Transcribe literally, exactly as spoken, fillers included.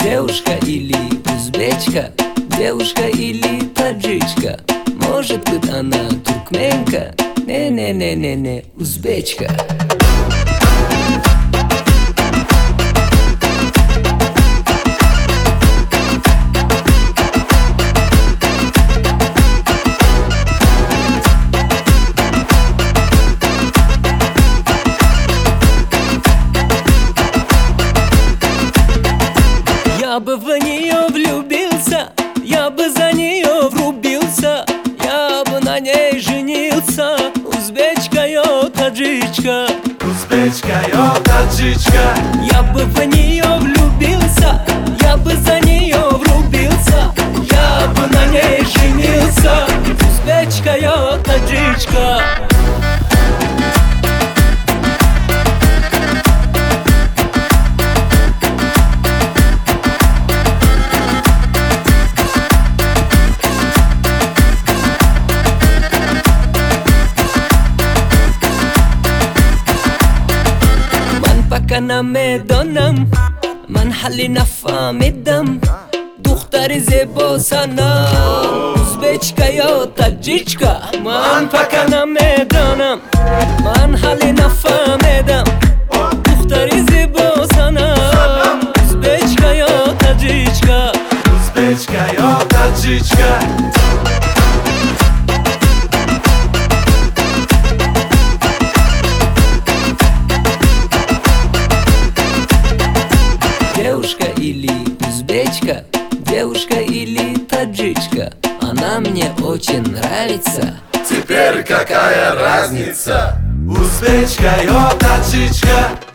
Девушка или узбечка, девушка или таджичка. Может быть она туркменка, не-не-не-не-не, узбечка. Я бы в нее влюбился, я бы за нее врубился, я бы на ней женился. Узбечка, йо, таджичка. Узбечка, йо, таджичка. Я бы в нее влюбился, я бы за нее врубился, я бы на ней женился. Узбечка, йо, таджичка. کنم دانم من حلی نفهمیدم دختر زیبا سنم ازبچکا یا تاجیچکا من فکنم میدانم من حلی نفهمیدم دختر زیبا سنم ازبچکا یا تاجیچکا узбечка, йо, таджичка. Девушка или узбечка, девушка или таджичка. Она мне очень нравится. Теперь какая разница? Узбечка, йо, таджичка.